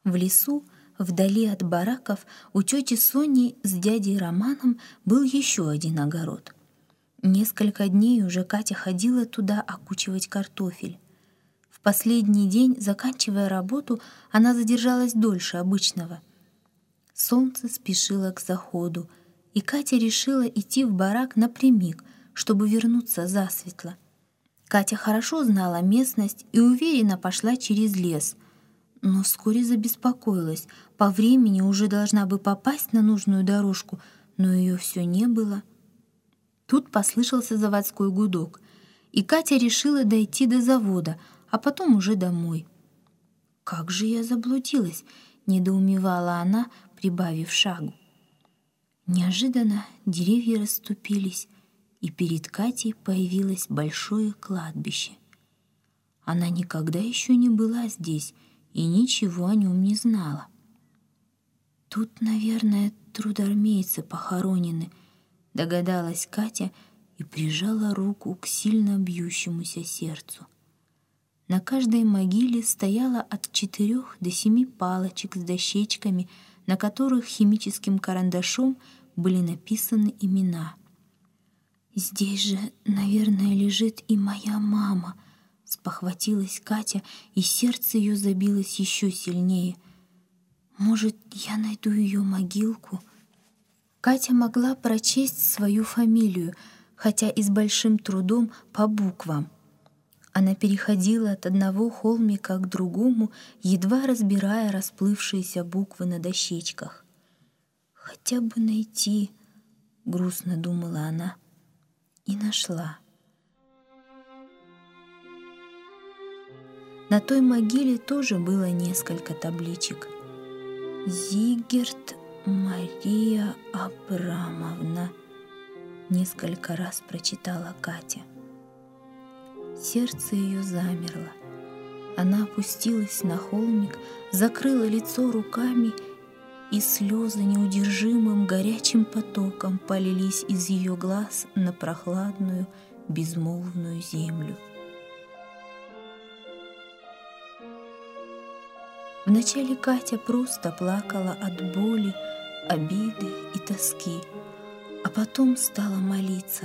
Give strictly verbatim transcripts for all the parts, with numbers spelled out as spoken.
В лесу, вдали от бараков, у тети Сони с дядей Романом был еще один огород. Несколько дней уже Катя ходила туда окучивать картофель. В последний день, заканчивая работу, она задержалась дольше обычного. Солнце спешило к заходу, и Катя решила идти в барак напрямик, чтобы вернуться засветло. Катя хорошо знала местность и уверенно пошла через лес, но вскоре забеспокоилась. По времени уже должна бы попасть на нужную дорожку, но ее все не было. Тут послышался заводской гудок, и Катя решила дойти до завода, а потом уже домой. «Как же я заблудилась!» — недоумевала она, прибавив шагу. Неожиданно деревья расступились, и перед Катей появилось большое кладбище. Она никогда еще не была здесь и ничего о нем не знала. «Тут, наверное, трудармейцы похоронены», — догадалась Катя и прижала руку к сильно бьющемуся сердцу. На каждой могиле стояло от четырех до семи палочек с дощечками, на которых химическим карандашом были написаны имена. «Здесь же, наверное, лежит и моя мама», — спохватилась Катя, и сердце ее забилось еще сильнее. «Может, я найду ее могилку?» Катя могла прочесть свою фамилию, хотя и с большим трудом по буквам. Она переходила от одного холмика к другому, едва разбирая расплывшиеся буквы на дощечках. «Хотя бы найти», — грустно думала она, и нашла. На той могиле тоже было несколько табличек. «Зигерт Мария Абрамовна», — несколько раз прочитала Катя. Сердце ее замерло. Она опустилась на холмик, закрыла лицо руками, и слезы неудержимым горячим потоком полились из ее глаз на прохладную, безмолвную землю. Вначале Катя просто плакала от боли, обиды и тоски, а потом стала молиться.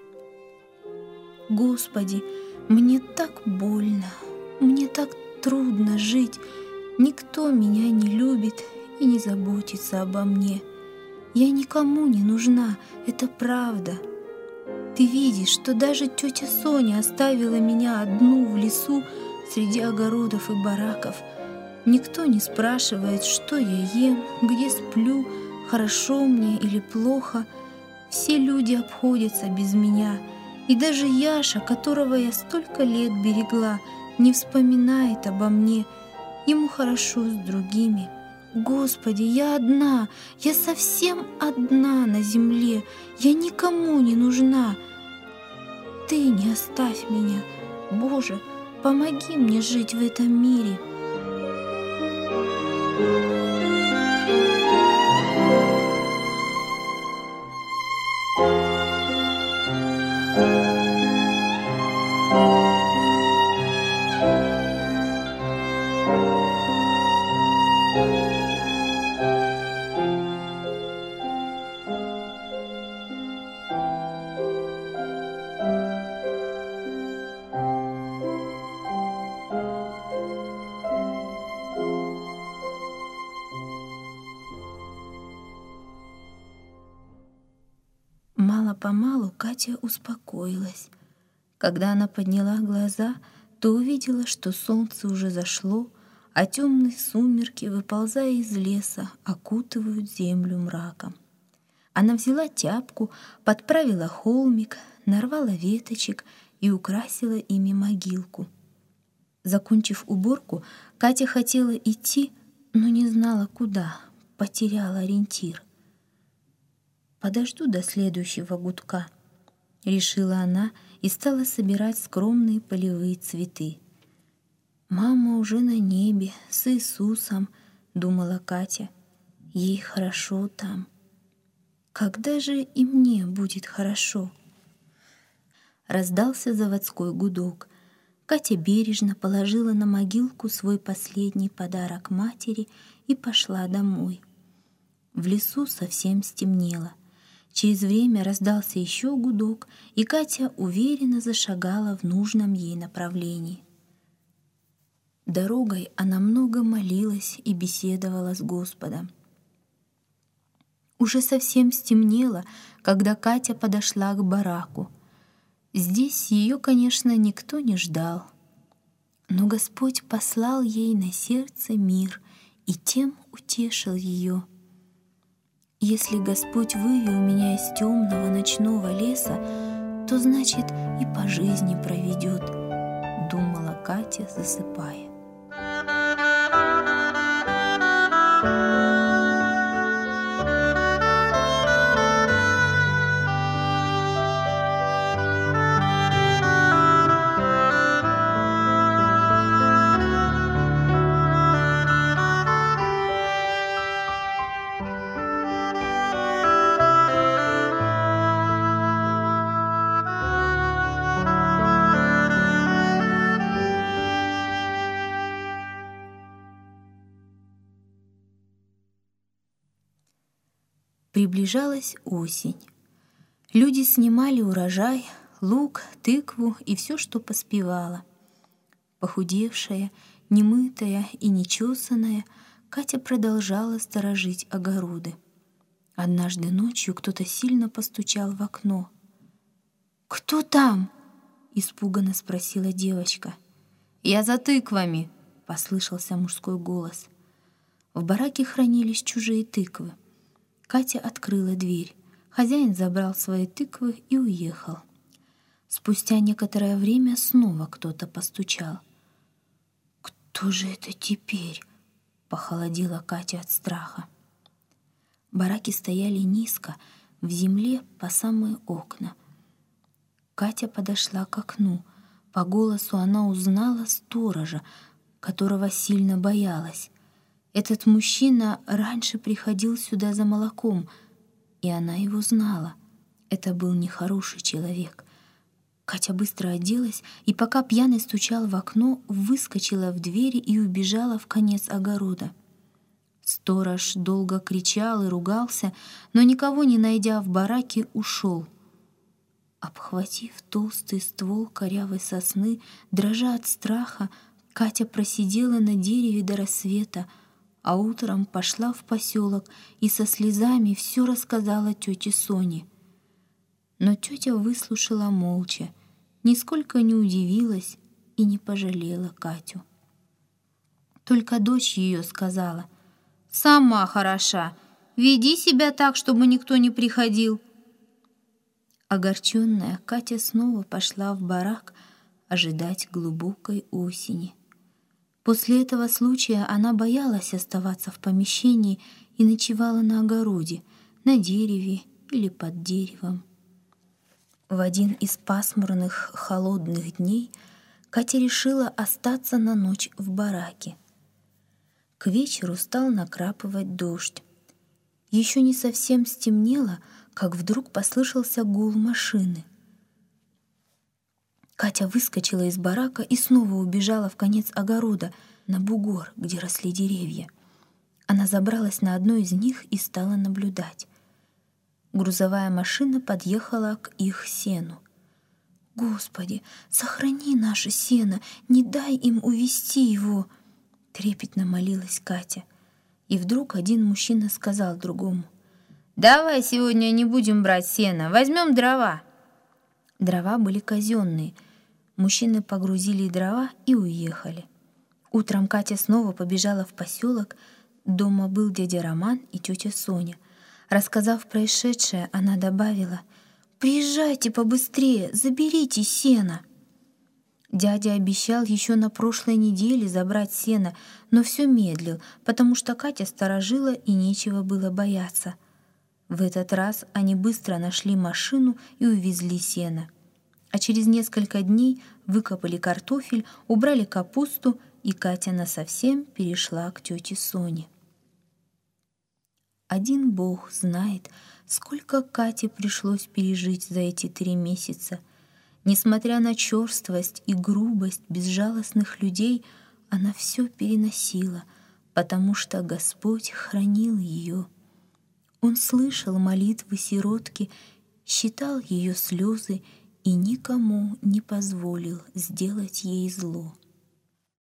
«Господи, мне так больно, мне так трудно жить, никто меня не любит и не заботится обо мне. Я никому не нужна, это правда. Ты видишь, что даже тетя Соня оставила меня одну в лесу среди огородов и бараков. Никто не спрашивает, что я ем, где сплю, хорошо мне или плохо. Все люди обходятся без меня. И даже Яша, которого я столько лет берегла, не вспоминает обо мне. Ему хорошо с другими. Господи, я одна, я совсем одна на земле. Я никому не нужна. Ты не оставь меня. Боже, помоги мне жить в этом мире». Мало-помалу Катя успокоилась. Когда она подняла глаза, то увидела, что солнце уже зашло, а темные сумерки, выползая из леса, окутывают землю мраком. Она взяла тяпку, подправила холмик, нарвала веточек и украсила ими могилку. Закончив уборку, Катя хотела идти, но не знала куда, потеряла ориентир. «Подожду до следующего гудка», — решила она и стала собирать скромные полевые цветы. «Мама уже на небе, с Иисусом», — думала Катя. «Ей хорошо там. Когда же и мне будет хорошо?» Раздался заводской гудок. Катя бережно положила на могилку свой последний подарок матери и пошла домой. В лесу совсем стемнело. Через время раздался еще гудок, и Катя уверенно зашагала в нужном ей направлении. Дорогой она много молилась и беседовала с Господом. Уже совсем стемнело, когда Катя подошла к бараку. Здесь ее, конечно, никто не ждал. Но Господь послал ей на сердце мир и тем утешил ее. «Если Господь вывел меня из темного ночного леса, то, значит, и по жизни проведет», — думала Катя, засыпая. Приближалась осень. Люди снимали урожай, лук, тыкву и все, что поспевало. Похудевшая, немытая и нечесанная, Катя продолжала сторожить огороды. Однажды ночью кто-то сильно постучал в окно. «Кто там?» — испуганно спросила девочка. «Я за тыквами», — послышался мужской голос. В бараке хранились чужие тыквы. Катя открыла дверь. Хозяин забрал свои тыквы и уехал. Спустя некоторое время снова кто-то постучал. «Кто же это теперь?» — похолодела Катя от страха. Бараки стояли низко, в земле по самые окна. Катя подошла к окну. По голосу она узнала сторожа, которого сильно боялась. Этот мужчина раньше приходил сюда за молоком, и она его знала. Это был нехороший человек. Катя быстро оделась, и пока пьяный стучал в окно, выскочила в дверь и убежала в конец огорода. Сторож долго кричал и ругался, но никого не найдя в бараке, ушел. Обхватив толстый ствол корявой сосны, дрожа от страха, Катя просидела на дереве до рассвета, а утром пошла в поселок и со слезами все рассказала тете Соне. Но тетя выслушала молча, нисколько не удивилась и не пожалела Катю. Только дочь ее сказала: «Сама хороша, веди себя так, чтобы никто не приходил». Огорченная, Катя снова пошла в барак ожидать глубокой осени. После этого случая она боялась оставаться в помещении и ночевала на огороде, на дереве или под деревом. В один из пасмурных холодных дней Катя решила остаться на ночь в бараке. К вечеру стал накрапывать дождь. Еще не совсем стемнело, как вдруг послышался гул машины. Катя выскочила из барака и снова убежала в конец огорода, на бугор, где росли деревья. Она забралась на одно из них и стала наблюдать. Грузовая машина подъехала к их сену. «Господи, сохрани наше сено, не дай им увести его!» — трепетно молилась Катя. И вдруг один мужчина сказал другому: «Давай сегодня не будем брать сено, возьмем дрова». Дрова были казенные. Мужчины погрузили дрова и уехали. Утром Катя снова побежала в поселок. Дома был дядя Роман и тетя Соня. Рассказав происшедшее, она добавила: «Приезжайте побыстрее, заберите сено». Дядя обещал еще на прошлой неделе забрать сено, но все медлил, потому что Катя сторожила и нечего было бояться. В этот раз они быстро нашли машину и увезли сено. А через несколько дней выкопали картофель, убрали капусту, и Катя насовсем перешла к тете Соне. Один Бог знает, сколько Кате пришлось пережить за эти три месяца. Несмотря на черствость и грубость безжалостных людей, она все переносила, потому что Господь хранил ее. Он слышал молитвы сиротки, считал ее слезы и никому не позволил сделать ей зло.